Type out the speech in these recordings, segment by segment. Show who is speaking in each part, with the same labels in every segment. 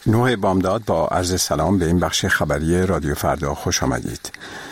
Speaker 1: نوح بامداد با عرض سلام به این بخش خبری رادیو فردا خوش آمدید.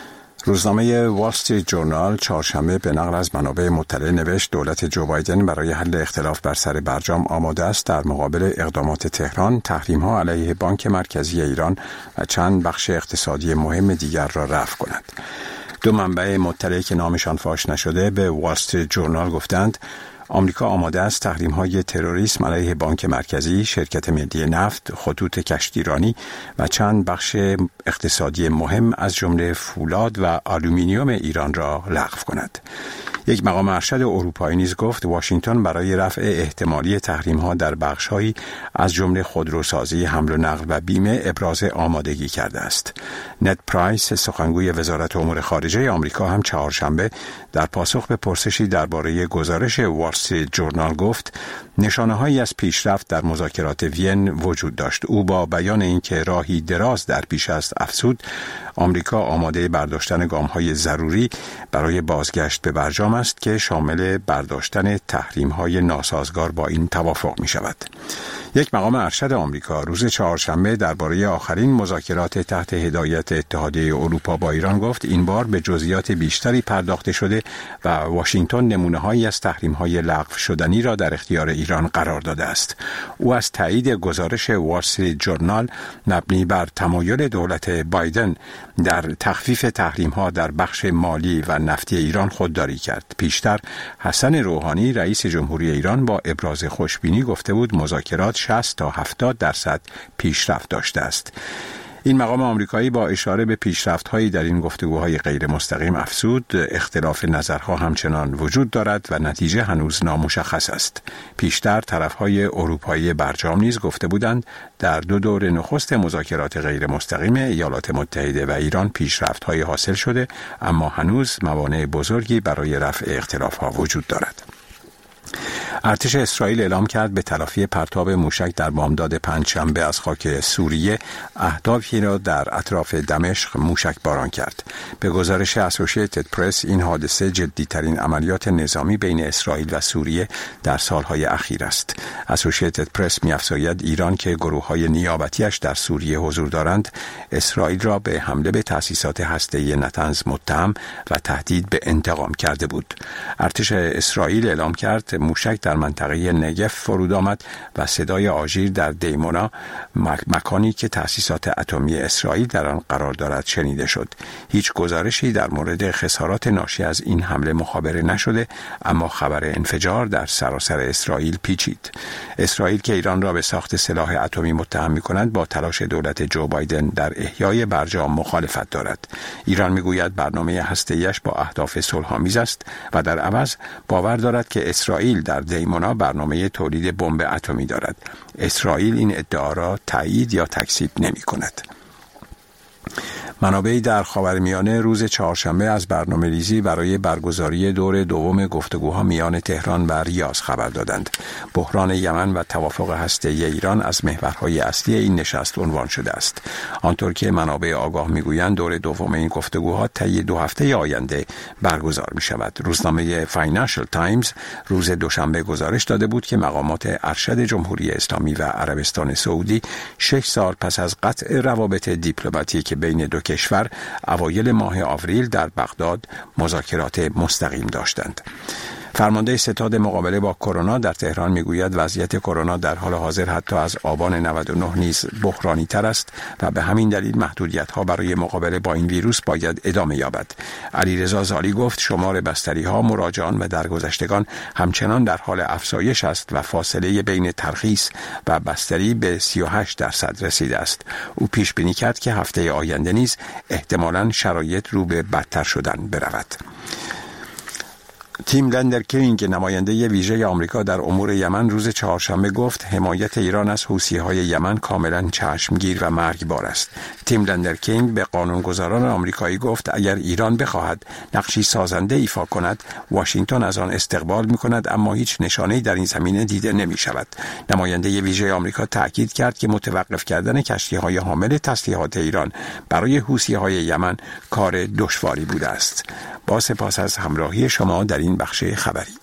Speaker 1: روزنامه وال استریت جورنال چهارشنبه به نقل از منابع مطلع نوشت دولت جو بایدن برای حل اختلاف بر سر برجام آماده است در مقابل اقدامات تهران تحریم‌ها علیه بانک مرکزی ایران و چند بخش اقتصادی مهم دیگر را رفع کند. دو منبع مطلع که نامشان فاش نشده به وال استریت جورنال گفتند آمریکا آماده است تحریم‌های تروریسم علیه بانک مرکزی، شرکت ملی نفت، خطوط کشتیرانی و چند بخش اقتصادی مهم از جمله فولاد و آلومینیوم ایران را لغو کند. یک مقام ارشد اروپایی نیز گفت واشنگتن برای رفع احتمالی تحریم‌ها در بخش‌هایی از جمله خودروسازی، حمل و نقل و بیمه ابراز آمادگی کرده است. نت پرایس سخنگوی وزارت امور خارجه آمریکا هم چهارشنبه در پاسخ به پرسشی درباره گزارش وال استریت جورنال گفت نشانه‌هایی از پیشرفت در مذاکرات وین وجود داشت. او با بیان اینکه راهی دراز در پیش است افزود آمریکا آماده برداشتن گام‌های ضروری برای بازگشت به برجام است که شامل برداشتن تحریم‌های ناسازگار با این توافق می‌شود. یک مقام ارشد آمریکا روز چهارشنبه درباره آخرین مذاکرات تحت هدایت اتحادیه اروپا با ایران گفت این بار به جزئیات بیشتری پرداخته شده و واشنگتن نمونه‌هایی از تحریم‌های لغو شدنی را در اختیار ایران قرار داده است. او از تایید گزارش وال استریت جورنال مبنی بر تمایل دولت بایدن در تخفیف تحریم‌ها در بخش مالی و نفتی ایران خودداری کرد. پیشتر حسن روحانی رئیس جمهوری ایران با ابراز خوشبینی گفته بود مذاکرات 60 تا 70% پیشرفت داشته است. این مقام آمریکایی با اشاره به پیشرفت‌هایی در این گفتگوهای غیر مستقیم افزود اختلاف نظرها همچنان وجود دارد و نتیجه هنوز نامشخص است. پیشتر طرف‌های اروپایی برجام نیز گفته بودند در دو دور نخست مذاکرات غیر مستقیم ایالات متحده و ایران پیشرفت‌های حاصل شده اما هنوز موانع بزرگی برای رفع اختلاف‌ها وجود دارد. ارتش اسرائیل اعلام کرد به تلافی پرتاب موشک در بامداد پنجشنبه از خاک سوریه اهدافی را در اطراف دمشق موشک باران کرد. به گزارش اسوسییتد پرس این حادثه جدی‌ترین عملیات نظامی بین اسرائیل و سوریه در سالهای اخیر است. اسوسییتد پرس می‌افزاید ایران که گروه‌های نیابتی‌اش در سوریه حضور دارند اسرائیل را به حمله به تأسیسات هسته‌ای نتنز متهم و تهدید به انتقام کرده بود. ارتش اسرائیل اعلام کرد موشک در منطقه نگف فرود آمد و صدای آژیر در دیمونا مکانی که تأسیسات اتمی اسرائیل در آن قرار دارد شنیده شد. هیچ گزارشی در مورد خسارات ناشی از این حمله مخابره نشده اما خبر انفجار در سراسر اسرائیل پیچید. اسرائیل که ایران را به ساخت سلاح اتمی متهم می‌کند با تلاش دولت جو بایدن در احیای برجام مخالفت دارد. ایران می‌گوید برنامه هسته‌ایش با اهداف صلح‌آمیز است و در عوض باور دارد که اسرائیل در دیمونا برنامه تولید بمب اتمی دارد. اسرائیل این ادعا را تایید یا تکذیب نمی‌کند. منابعی در خاورمیانه روز چهارشنبه از برنامه‌ریزی برای برگزاری دور دوم گفتگوها میان تهران و ریاض خبر دادند. بحران یمن و توافق هسته‌ای ایران از محورهای اصلی این نشست عنوان شده است. آنطور که منابع آگاه میگویند دور دوم این گفتگوها طی 2 هفته آینده برگزار می‌شود. روزنامه فاینانشل تایمز روز دوشنبه گزارش داده بود که مقامات ارشد جمهوری اسلامی و عربستان سعودی 6 سال پس از قطع روابط دیپلماتیک بین دو کشور اوایل ماه آوریل در بغداد مذاکرات مستقیم داشتند. فرمانده ستاد مقابله با کرونا در تهران میگوید وضعیت کرونا در حال حاضر حتی از آبان 99 نیز بحرانی تر است و به همین دلیل محدودیت‌ها برای مقابله با این ویروس باید ادامه یابد. علیرضا زالی گفت شمار بستری‌ها، مراجعان و درگذشتگان همچنان در حال افزایش است و فاصله بین ترخیص و بستری به 38% رسیده است. او پیش بینی کرد که هفته آینده نیز احتمالاً شرایط رو به بدتر شدن برود. تیم لندرکینگ نماینده ویژه آمریکا در امور یمن روز چهارشنبه گفت حمایت ایران از حوثی‌های یمن کاملا چشمگیر و مرگبار است. تیم لندرکینگ به قانونگذاران آمریکایی گفت اگر ایران بخواهد نقشی سازنده ایفا کند واشنگتن از آن استقبال می‌کند اما هیچ نشانه‌ای در این زمینه دیده نمی‌شود. نماینده ویژه آمریکا تاکید کرد که متوقف کردن کشتی‌های حامل تسلیحات ایران برای حوثی‌های یمن کار دشواری بوده است. با سپاس از همراهی شما در این بخش خبری.